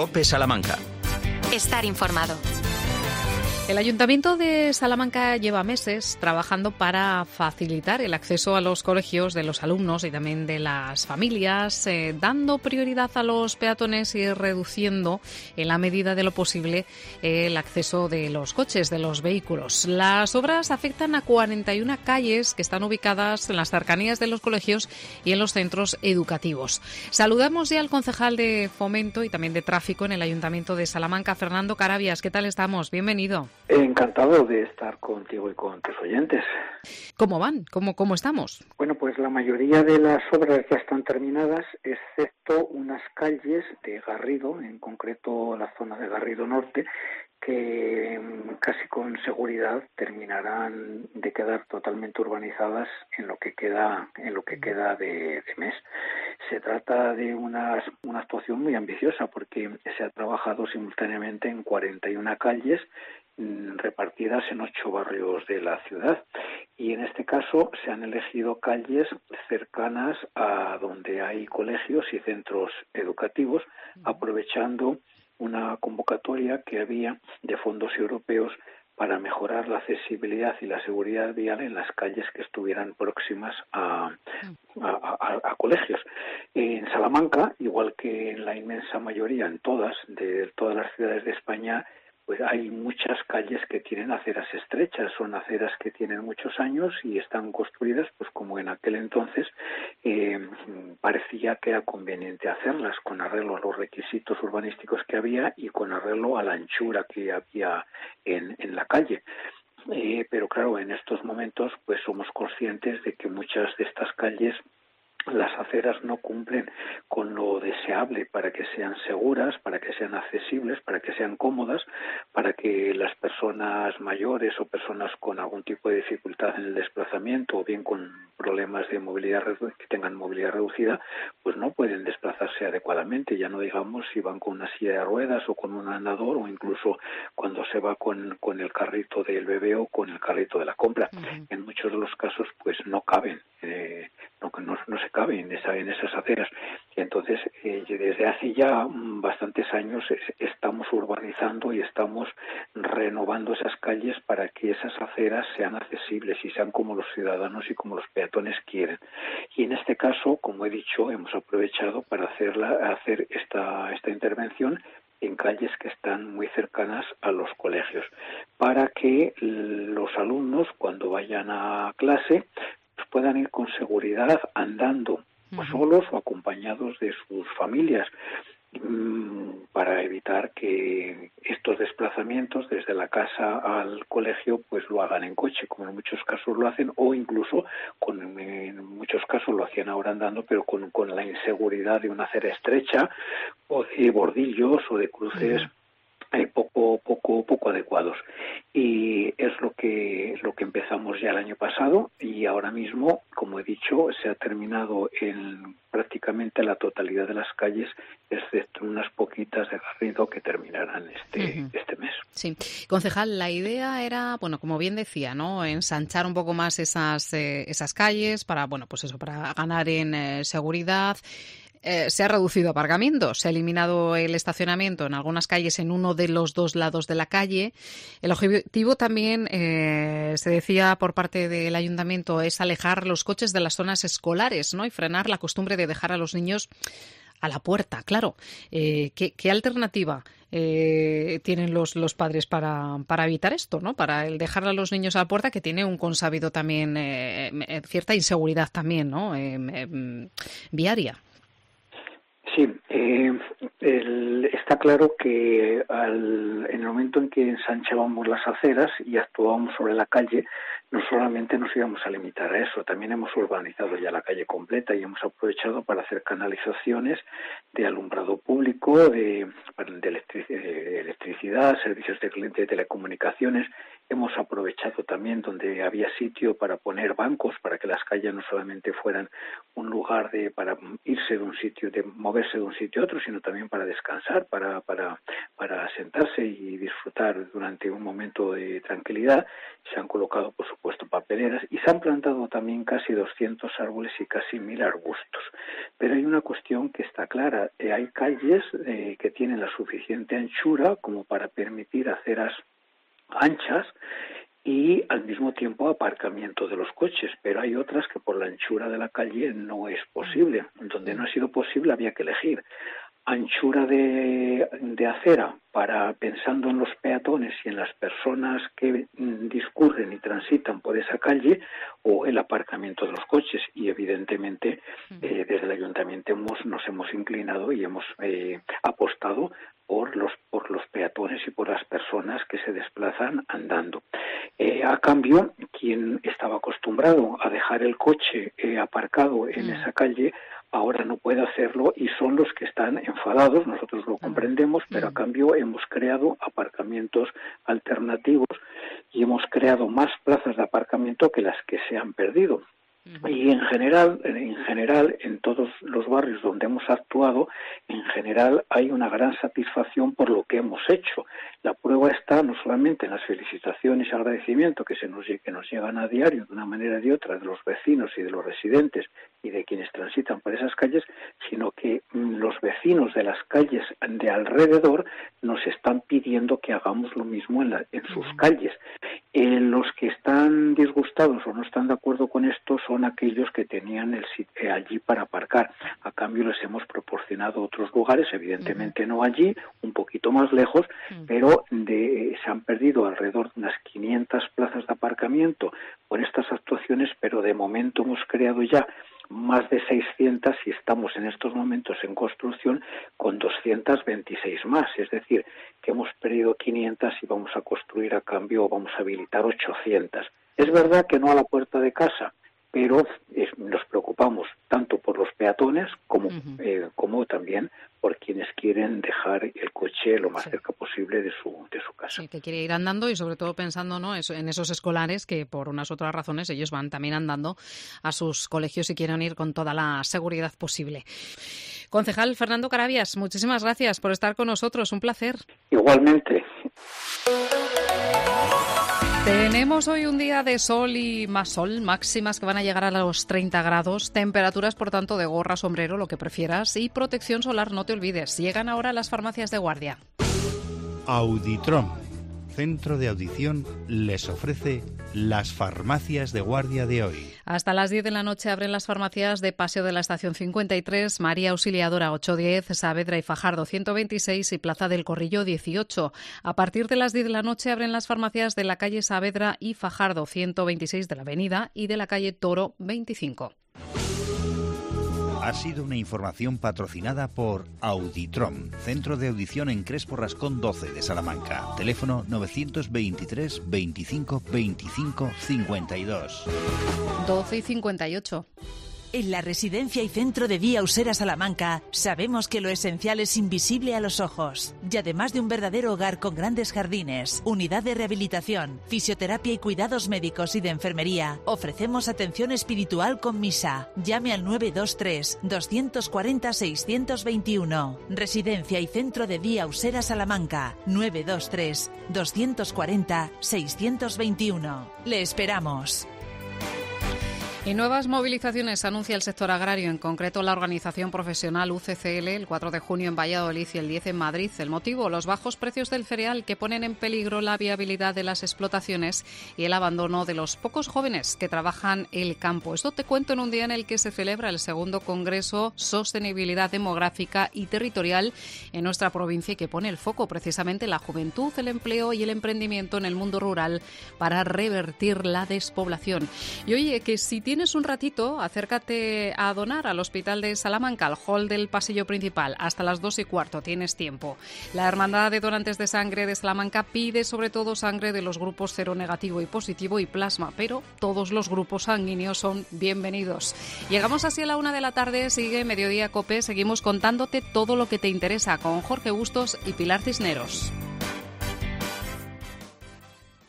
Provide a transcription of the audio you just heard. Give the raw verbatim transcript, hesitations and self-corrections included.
COPE Salamanca. Estar informado. El Ayuntamiento de Salamanca lleva meses trabajando para facilitar el acceso a los colegios de los alumnos y también de las familias, eh, dando prioridad a los peatones y reduciendo, en la medida de lo posible, el acceso de los coches, de los vehículos. Las obras afectan a cuarenta y una calles que están ubicadas en las cercanías de los colegios y en los centros educativos. Saludamos ya al concejal de Fomento y también de Tráfico en el Ayuntamiento de Salamanca, Fernando Carabias. ¿Qué tal estamos? Bienvenido. Encantado de estar contigo y con tus oyentes. ¿Cómo van? ¿Cómo, cómo estamos? Bueno, pues la mayoría de las obras ya están terminadas, excepto unas calles de Garrido, en concreto la zona de Garrido Norte, que casi con seguridad terminarán de quedar totalmente urbanizadas en lo que queda en lo que queda de, de mes. Se trata de una, una actuación muy ambiciosa porque se ha trabajado simultáneamente en cuarenta y una calles repartidas en ocho barrios de la ciudad, y en este caso se han elegido calles cercanas a donde hay colegios y centros educativos, aprovechando una convocatoria que había de fondos europeos para mejorar la accesibilidad y la seguridad vial en las calles que estuvieran próximas a, a, a, a colegios. En Salamanca, igual que en la inmensa mayoría, en todas, de todas las ciudades de España, pues hay muchas calles que tienen aceras estrechas, son aceras que tienen muchos años y están construidas, pues como en aquel entonces eh, parecía que era conveniente hacerlas, con arreglo a los requisitos urbanísticos que había y con arreglo a la anchura que había en, en la calle. Eh, pero claro, en estos momentos pues somos conscientes de que muchas de estas calles, las aceras no cumplen con lo deseable para que sean seguras, para que sean accesibles, para que sean cómodas, para que las personas mayores o personas con algún tipo de dificultad en el desplazamiento o bien con problemas de movilidad, que tengan movilidad reducida, pues no pueden desplazarse adecuadamente. Ya no digamos si van con una silla de ruedas o con un andador, o incluso cuando se va con, con el carrito del bebé o con el carrito de la compra. Uh-huh. En muchos de los casos pues no caben, eh, no, no, no se cabe en, esa, en esas aceras. Entonces, eh, desde hace ya bastantes años es, estamos urbanizando y estamos renovando esas calles para que esas aceras sean accesibles y sean como los ciudadanos y como los peatones quieren. Y en este caso, como he dicho, hemos aprovechado para hacerla, hacer esta, esta intervención en calles que están muy cercanas a los colegios, para que los alumnos, cuando vayan a clase, pues puedan ir con seguridad andando, o solos o acompañados de sus familias, para evitar que estos desplazamientos desde la casa al colegio pues lo hagan en coche, como en muchos casos lo hacen, o incluso con, en muchos casos lo hacían ahora andando, pero con, con la inseguridad de una acera estrecha o de bordillos o de cruces eh, poco poco poco adecuados. Y es lo que lo que empezamos ya el año pasado, y ahora mismo, como he dicho, se ha terminado en prácticamente la totalidad de las calles, excepto unas poquitas de Garrido que terminarán este, uh-huh. este mes. Sí, concejal, la idea era, bueno, como bien decía, ¿no?, ensanchar un poco más esas eh, esas calles para, bueno, pues eso, para ganar en eh, seguridad. Eh, se ha reducido aparcamientos, se ha eliminado el estacionamiento en algunas calles en uno de los dos lados de la calle. El objetivo también, eh, se decía por parte del ayuntamiento, es alejar los coches de las zonas escolares, ¿no?, y frenar la costumbre de dejar a los niños a la puerta. Claro, eh, ¿qué, qué alternativa eh, tienen los, los padres para, para evitar esto, ¿no?, para el dejar a los niños a la puerta, que tiene un consabido también, eh, cierta inseguridad también, ¿no?, eh, eh, viaria? Sí, eh, el, está claro que al, en el momento en que ensanchábamos las aceras y actuábamos sobre la calle, no solamente nos íbamos a limitar a eso, también hemos urbanizado ya la calle completa y hemos aprovechado para hacer canalizaciones de alumbrado público, de, de electricidad, servicios de, de telecomunicaciones. Hemos aprovechado también donde había sitio para poner bancos, para que las calles no solamente fueran un lugar de para irse de un sitio, de moverse de un sitio a otro, sino también para descansar, para para para sentarse y disfrutar durante un momento de tranquilidad. Se han colocado, por supuesto, puesto papeleras y se han plantado también casi doscientos árboles y casi mil arbustos. Pero hay una cuestión que está clara, eh, hay calles eh, que tienen la suficiente anchura como para permitir aceras anchas y al mismo tiempo aparcamiento de los coches, pero hay otras que por la anchura de la calle no es posible. Donde no ha sido posible había que elegir anchura de, de acera para pensando en los peatones y en las personas que discurren y transitan por esa calle, o el aparcamiento de los coches, y evidentemente eh, desde el ayuntamiento hemos, nos hemos inclinado y hemos eh, apostado por los por los peatones y por las personas que se desplazan andando. Eh, a cambio, quien estaba acostumbrado a dejar el coche eh, aparcado en mm. esa calle, ahora no puede hacerlo y son los que están enfadados. Nosotros lo comprendemos, pero a cambio hemos creado aparcamientos alternativos y hemos creado más plazas de aparcamiento que las que se han perdido. Y en general, en general, en todos los barrios donde hemos actuado, en general hay una gran satisfacción por lo que hemos hecho. La prueba está no solamente en las felicitaciones y agradecimiento que se nos que nos llegan a diario de una manera y de otra de los vecinos y de los residentes y de quienes transitan por esas calles, sino que mm, los vecinos de las calles de alrededor nos están pidiendo que hagamos lo mismo en, la, en sus calles. Eh, los que están disgustados o no están de acuerdo con esto son aquellos que tenían el sitio allí para aparcar. A cambio les hemos proporcionado otros lugares, evidentemente uh-huh. no allí, un poquito más lejos, uh-huh. pero de, se han perdido alrededor de unas quinientas plazas de aparcamiento por estas actuaciones, pero de momento hemos creado ya más de seiscientas y estamos en estos momentos en construcción con doscientas veintiséis más, es decir, que hemos perdido quinientas y vamos a construir a cambio, vamos a habilitar ochocientas. Es verdad que no a la puerta de casa, pero eh, nos preocupamos tanto por los peatones como, uh-huh. eh, como también por quienes quieren dejar el coche lo más sí. cerca posible de su de su casa. Sí, que quiere ir andando y sobre todo pensando, ¿no?, en esos escolares que por unas otras razones ellos van también andando a sus colegios y quieren ir con toda la seguridad posible. Concejal Fernando Carabias, muchísimas gracias por estar con nosotros, un placer. Igualmente. Tenemos hoy un día de sol y más sol, máximas que van a llegar a los treinta grados, temperaturas por tanto de gorra, sombrero, lo que prefieras, y protección solar, no te olvides. Llegan ahora las farmacias de guardia. Auditrom, centro de audición, les ofrece las farmacias de guardia de hoy. Hasta las diez de la noche abren las farmacias de Paseo de la Estación cincuenta y tres, María Auxiliadora ochocientos diez, Saavedra y Fajardo ciento veintiséis y Plaza del Corrillo dieciocho. A partir de las diez de la noche abren las farmacias de la calle Saavedra y Fajardo ciento veintiséis de la Avenida y de la calle Toro veinticinco. Ha sido una información patrocinada por Auditrom, centro de audición en Crespo Rascón doce de Salamanca. Teléfono novecientos veintitrés veinticinco veinticinco cincuenta y dos. doce y cincuenta y ocho. En la Residencia y Centro de Día Usera Salamanca sabemos que lo esencial es invisible a los ojos. Y además de un verdadero hogar con grandes jardines, unidad de rehabilitación, fisioterapia y cuidados médicos y de enfermería, ofrecemos atención espiritual con misa. Llame al nueve dos tres, dos cuatro cero, seis dos uno. Residencia y Centro de Día Usera Salamanca. nueve dos tres, dos cuatro cero, seis dos uno. Le esperamos. Y nuevas movilizaciones anuncia el sector agrario, en concreto la organización profesional U C C L, el cuatro de junio en Valladolid y el diez en Madrid. El motivo, los bajos precios del cereal que ponen en peligro la viabilidad de las explotaciones y el abandono de los pocos jóvenes que trabajan el campo. Esto te cuento en un día en el que se celebra el segundo Congreso Sostenibilidad Demográfica y Territorial en nuestra provincia y que pone el foco precisamente en la juventud, el empleo y el emprendimiento en el mundo rural para revertir la despoblación. Y oye, que si tienes un ratito, acércate a donar al Hospital de Salamanca, al hall del pasillo principal. Hasta las dos y cuarto tienes tiempo. La Hermandad de Donantes de Sangre de Salamanca pide sobre todo sangre de los grupos cero negativo y positivo y plasma, pero todos los grupos sanguíneos son bienvenidos. Llegamos así a la una de la tarde, sigue Mediodía Cope, seguimos contándote todo lo que te interesa con Jorge Bustos y Pilar Cisneros.